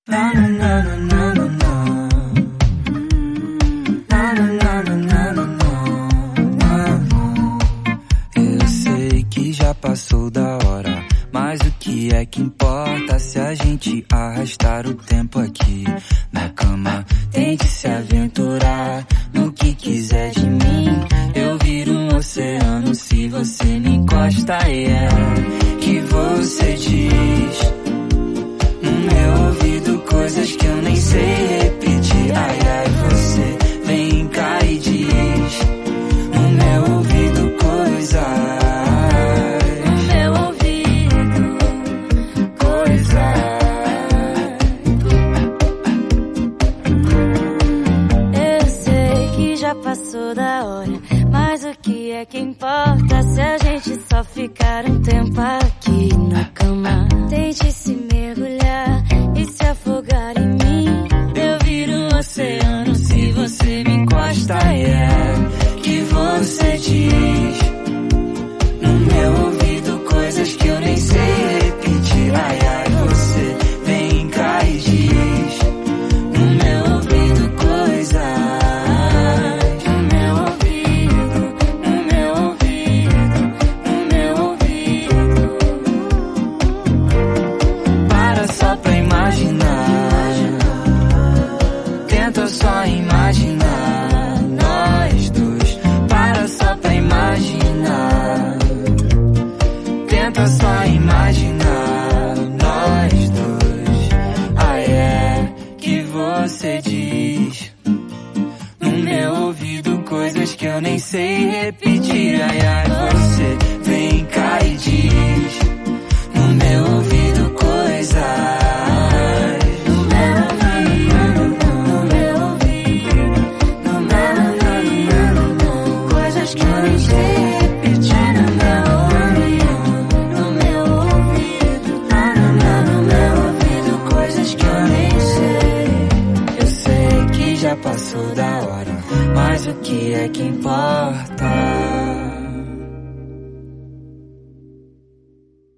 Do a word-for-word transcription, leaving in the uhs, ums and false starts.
Na, na, na, na, na, na, na. Na, na, na, na, na, na, na, na. Eu sei que já passou da hora, mas o que é que importa se a gente arrastar o tempo aqui na cama? Tente se aventurar no que quiser de mim. Eu viro um oceano se você me encosta. E é que você diz no meu ouvido coisas que eu nem sei repetir. Ai, ai, você vem cá e diz no meu ouvido coisas. No meu ouvido coisas. Eu sei que já passou da hora, mas o que é que importa se a gente só ficar um tempo aqui na cama? Tente se mergulhar e se afogar em mim. Eu viro um oceano se você me encosta. E é que você diz no meu ouvido coisas que eu nem sei repetir. Ai, ai, você vem cá e diz no meu ouvido coisas. No meu ouvido, no meu ouvido, no meu ouvido. Para só pra imaginar, tenta só imaginar nós dois. Para só pra imaginar, tenta só imaginar nós dois. Ai, é que você diz no meu ouvido coisas que eu nem sei repetir. Ai, ai, você vem cá e diz no meu ouvido coisas. No meu ouvido, no meu ouvido, no meu ouvido, coisas que eu nem sei repetir. No meu ouvido, no meu ouvido, na, na, na, no meu ouvido, coisas que eu nem sei. Eu sei que já passou da hora, mas o que é que importa?